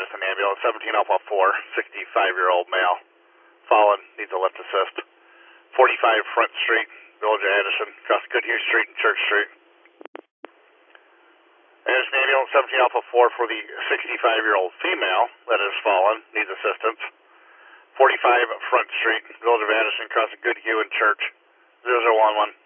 Anderson ambulance, 17 Alpha 4, 65-year-old male. Fallen, needs a lift assist. 45 Front Street, Village of Anderson, across Goodhue Street and Church Street. Anderson ambulance, 17 Alpha 4 for the 65-year-old female that is fallen, needs assistance. 45 Front Street, Village of Anderson, across Goodhue and Church, 0011.